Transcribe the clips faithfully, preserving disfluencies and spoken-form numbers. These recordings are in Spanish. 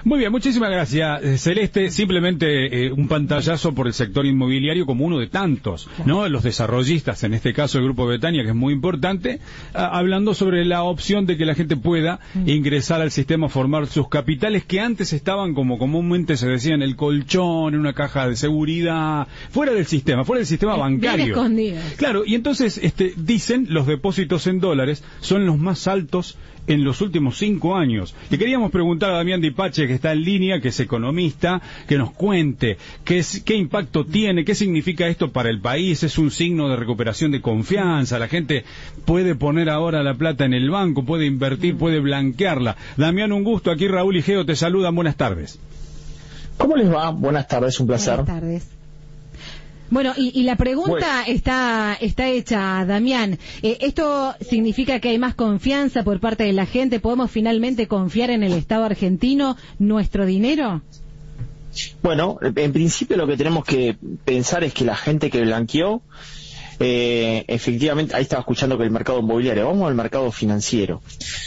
Muy bien, muchísimas gracias, eh, Celeste. Simplemente eh, un pantallazo por el sector inmobiliario como uno de tantos, ¿no? Los desarrollistas, en este caso el Grupo Betania, que es muy importante, a, hablando sobre la opción de que la gente pueda mm. ingresar al sistema, formar sus capitales que antes estaban, como comúnmente se decía, en el colchón, en una caja de seguridad, fuera del sistema, fuera del sistema bancario. Bien escondidas. Claro, y entonces este, dicen los depósitos en dólares son los más altos en los últimos cinco años. Le queríamos preguntar a Damián Dipache, que está en línea, que es economista, que nos cuente qué, es, qué impacto tiene, qué significa esto para el país. Es un signo de recuperación de confianza. La gente puede poner ahora la plata en el banco, puede invertir, puede blanquearla. Damián, un gusto. Aquí Raúl y Geo te saludan. Buenas tardes. ¿Cómo les va? Buenas tardes, un placer. Buenas tardes. Bueno, y, y la pregunta bueno. está está hecha, Damián. Eh, ¿Esto significa que hay más confianza por parte de la gente? ¿Podemos finalmente confiar en el Estado argentino nuestro dinero? Bueno, en principio lo que tenemos que pensar es que la gente que blanqueó, eh, efectivamente, ahí estaba escuchando que el mercado inmobiliario, vamos al mercado financiero.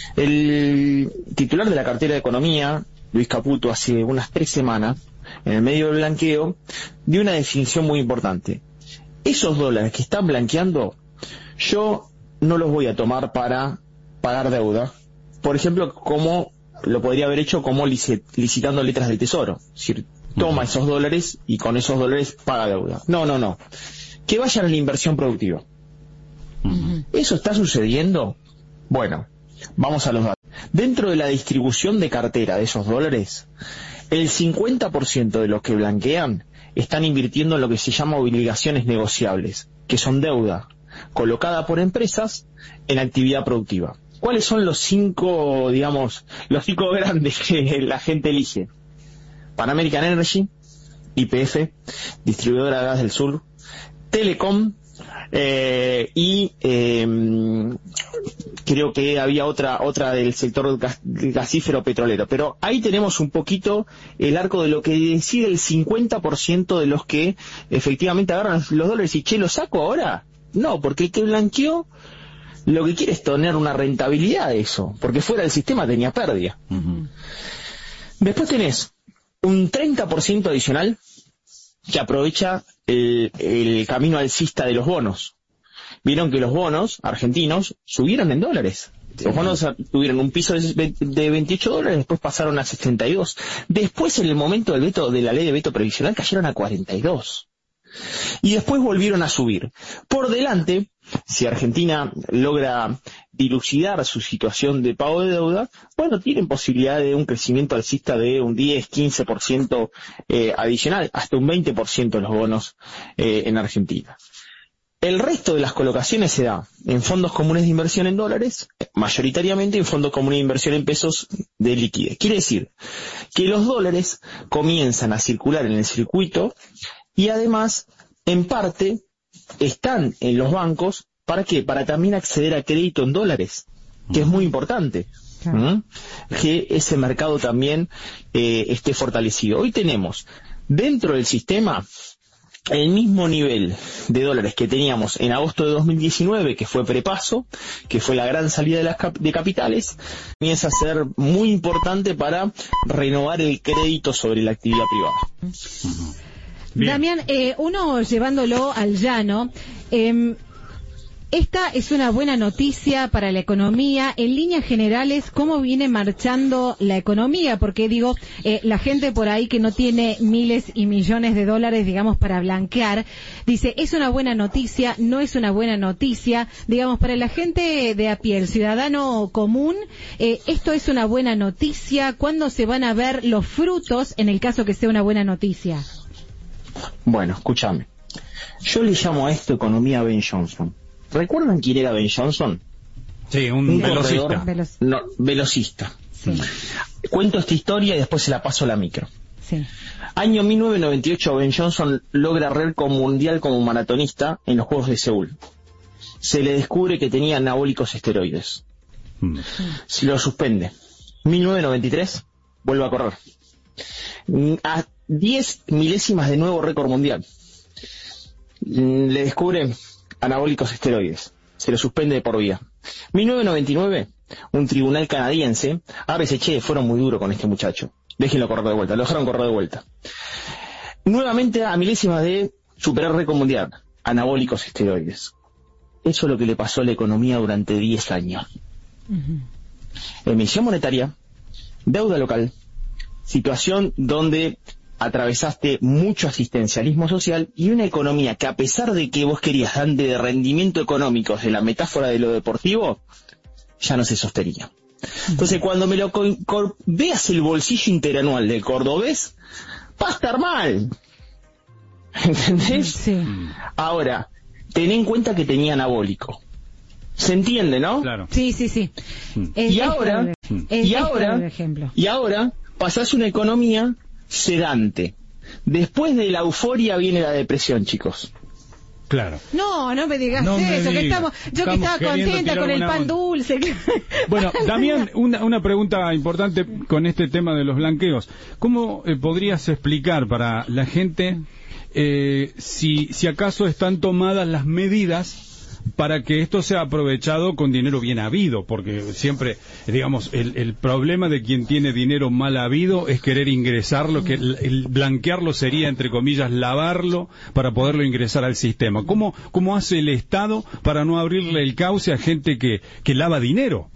El titular de la cartera de Economía, Luis Caputo, hace unas tres semanas, en el medio del blanqueo, dio una definición muy importante. Esos dólares que están blanqueando, yo no los voy a tomar para pagar deuda. Por ejemplo, como lo podría haber hecho como licitando letras del Tesoro. Es decir, toma esos dólares y con esos dólares paga deuda. No, no, no. Que vayan a la inversión productiva. ¿Eso está sucediendo? Bueno, vamos a los datos. Dentro de la distribución de cartera de esos dólares, el cincuenta por ciento de los que blanquean están invirtiendo en lo que se llama obligaciones negociables, que son deuda colocada por empresas en actividad productiva. ¿Cuáles son los cinco, digamos, los cinco grandes que la gente elige? Pan American Energy, Y P F, Distribuidora de Gas del Sur, Telecom, eh, y eh, creo que había otra otra del sector gas, gasífero petrolero, pero ahí tenemos un poquito el arco de lo que decide el cincuenta por ciento de los que efectivamente agarran los dólares y che, ¿lo saco ahora? No, porque el que blanqueó lo que quiere es tener una rentabilidad de eso, porque fuera del sistema tenía pérdida. Uh-huh. Después tenés un treinta por ciento adicional que aprovecha el, el camino alcista de los bonos. Vieron que los bonos argentinos subieron en dólares. Los bonos tuvieron un piso de veintiocho dólares, después pasaron a setenta y dos. Después, en el momento del veto de la ley de veto previsional, cayeron a cuarenta y dos. Y después volvieron a subir. Por delante, si Argentina logra dilucidar su situación de pago de deuda, bueno, tienen posibilidad de un crecimiento alcista de un diez, quince por ciento eh, adicional, hasta un veinte por ciento los bonos eh, en Argentina. El resto de las colocaciones se da en fondos comunes de inversión en dólares, mayoritariamente en fondos comunes de inversión en pesos de liquidez. Quiere decir que los dólares comienzan a circular en el circuito y además, en parte, están en los bancos, ¿para qué? Para también acceder a crédito en dólares, que es muy importante. Claro. ¿Mm? Que ese mercado también eh, esté fortalecido. Hoy tenemos dentro del sistema el mismo nivel de dólares que teníamos en agosto de dos mil diecinueve, que fue prepaso, que fue la gran salida de las cap- de capitales, comienza a ser muy importante para renovar el crédito sobre la actividad privada. Uh-huh. Bien. Damián, eh, uno llevándolo al llano, eh, esta es una buena noticia para la economía. En líneas generales, ¿cómo viene marchando la economía? Porque digo, eh, la gente por ahí que no tiene miles y millones de dólares, digamos, para blanquear, dice, es una buena noticia, no es una buena noticia. Digamos, para la gente de a pie, el ciudadano común, eh, esto es una buena noticia. ¿Cuándo se van a ver los frutos en el caso que sea una buena noticia? Bueno, escúchame. Yo le llamo a esto economía Ben Johnson. ¿Recuerdan quién era Ben Johnson? Sí, un, un velocista. Corredor, no, velocista. Sí. Cuento esta historia y después se la paso a la micro. Sí. Año mil novecientos noventa y ocho, Ben Johnson logra récord mundial como maratonista en los Juegos de Seúl. Se le descubre que tenía anabólicos esteroides. Mm. Se lo suspende. mil novecientos noventa y tres, vuelve a correr. A diez milésimas de nuevo récord mundial. Le descubre anabólicos esteroides. Se lo suspende de por vida. mil novecientos noventa y nueve, un tribunal canadiense, ahora dice, che, fueron muy duros con este muchacho. Déjenlo correr de vuelta, lo dejaron correr de vuelta. Nuevamente a milésimas de superar récord mundial, anabólicos esteroides. Eso es lo que le pasó a la economía durante diez años. Uh-huh. Emisión monetaria, deuda local, situación donde atravesaste mucho asistencialismo social y una economía que, a pesar de que vos querías darle de rendimiento económico de la metáfora de lo deportivo, ya no se sostenía. Entonces, cuando me lo co- co- veas el bolsillo interanual del cordobés, va a estar mal. ¿Entendés? Sí. Ahora, ten en cuenta que tenía anabólico. ¿Se entiende, no? Claro. Sí, sí, sí. Es, y es ahora, claro, es, y es ahora, claro ejemplo. y ahora pasás una economía sedante. Después de la euforia viene la depresión, chicos. Claro. No, no me digas no eso, me que diga. estamos, yo estamos que estaba contenta con el pan onda. dulce. Bueno, Damián, una, una pregunta importante con este tema de los blanqueos. ¿Cómo eh, podrías explicar para la gente eh, si, si acaso están tomadas las medidas para que esto sea aprovechado con dinero bien habido? Porque siempre, digamos, el, el problema de quien tiene dinero mal habido es querer ingresarlo, que el, el blanquearlo sería, entre comillas, lavarlo para poderlo ingresar al sistema. ¿Cómo, cómo hace el Estado para no abrirle el cauce a gente que, que lava dinero?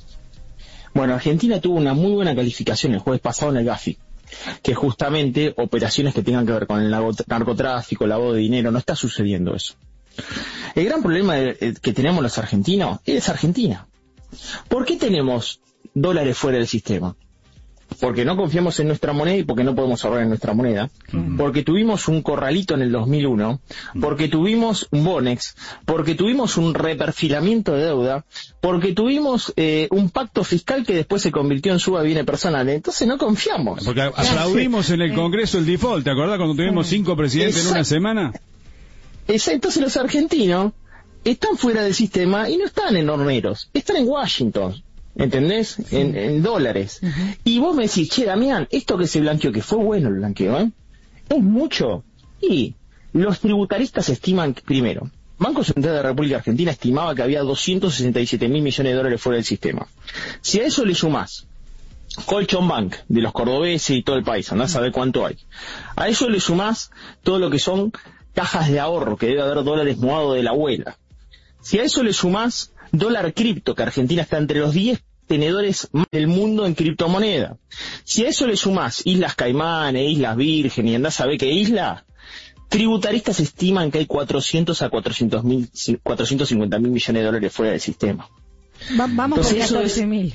Bueno, Argentina tuvo una muy buena calificación el jueves pasado en el Gafi, que justamente operaciones que tengan que ver con el narcotráfico, lavado de dinero, no está sucediendo eso. El gran problema de, que tenemos los argentinos es Argentina. ¿Por qué tenemos dólares fuera del sistema? Porque no confiamos en nuestra moneda y porque no podemos ahorrar en nuestra moneda. Uh-huh. Porque tuvimos un corralito en el dos mil uno, porque tuvimos un Bonex, porque tuvimos un reperfilamiento de deuda, porque tuvimos eh, un pacto fiscal que después se convirtió en suba de bienes personales. Entonces no confiamos. Porque aplaudimos en el Congreso el default, ¿te acordás cuando tuvimos cinco presidentes Exacto. en una semana? Entonces los argentinos están fuera del sistema y no están en horneros, están en Washington, ¿entendés? Sí. En, en dólares. Uh-huh. Y vos me decís, che, Damián, esto que se blanqueó, que fue bueno el blanqueo, ¿eh? Es mucho. Y los tributaristas estiman, que, primero, Banco Central de la República Argentina estimaba que había doscientos sesenta y siete mil millones de dólares fuera del sistema. Si a eso le sumás Colchón Bank de los cordobeses y todo el país, andás a saber cuánto hay. A eso le sumás todo lo que son cajas de ahorro, que debe haber dólares mudados de la abuela. Si a eso le sumás dólar cripto, que Argentina está entre los diez tenedores más del mundo en criptomoneda. Si a eso le sumás Islas Caimán, Islas Virgen y andás a ver qué isla, tributaristas estiman que hay cuatrocientos a cuatrocientos cincuenta mil millones de dólares fuera del sistema. Va, vamos por catorce mil.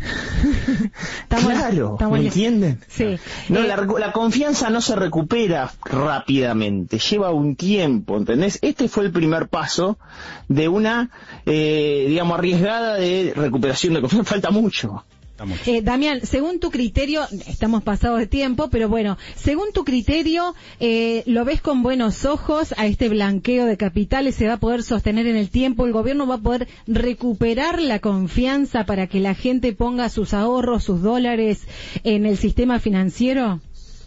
Estamos, claro, estamos ¿me entienden? Sí. No, eh, la, la confianza no se recupera rápidamente, lleva un tiempo, ¿entendés? Este fue el primer paso de una, eh, digamos, arriesgada de recuperación de confianza. Falta mucho. Eh, Damián, según tu criterio, estamos pasados de tiempo, pero bueno, según tu criterio, eh, ¿lo ves con buenos ojos a este blanqueo de capitales? ¿Se va a poder sostener en el tiempo? ¿El gobierno va a poder recuperar la confianza para que la gente ponga sus ahorros, sus dólares en el sistema financiero?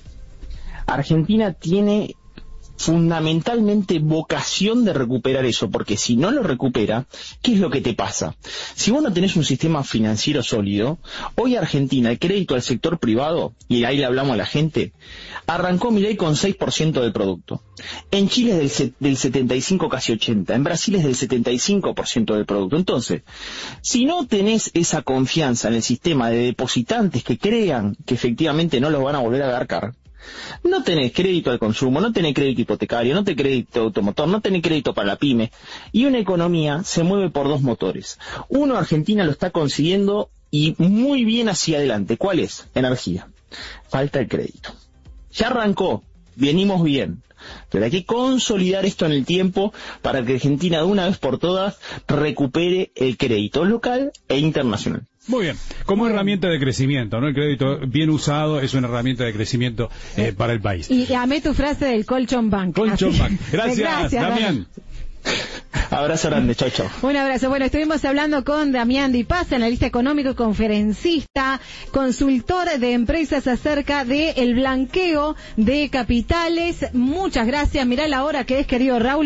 Argentina tiene fundamentalmente vocación de recuperar eso, porque si no lo recupera, ¿qué es lo que te pasa? Si vos no tenés un sistema financiero sólido, hoy Argentina, el crédito al sector privado, y ahí le hablamos a la gente, arrancó Milei con seis por ciento del producto. En Chile es del, del setenta y cinco, casi ochenta. En Brasil es del setenta y cinco por ciento del producto. Entonces, si no tenés esa confianza en el sistema de depositantes que crean que efectivamente no los van a volver a agarcar, no tenés crédito al consumo, no tenés crédito hipotecario, no tenés crédito automotor, no tenés crédito para la pyme. Y una economía se mueve por dos motores. Uno, Argentina lo está consiguiendo y muy bien hacia adelante. ¿Cuál es? Energía. Falta el crédito. Ya arrancó, venimos bien. Pero hay que consolidar esto en el tiempo para que Argentina de una vez por todas recupere el crédito local e internacional. Muy bien, como Muy herramienta bien. de crecimiento, ¿no? El crédito bien usado es una herramienta de crecimiento eh, para el país. Y amé tu frase del Colchón Bank. Colchón Así. Bank. Gracias, Gracias Damián. Abrazo grande, chau, chau. Un abrazo. Bueno, estuvimos hablando con Damián Di Paz, analista económico, conferencista, consultor de empresas acerca del blanqueo de capitales. Muchas gracias. Mirá la hora que es, querido Raúl.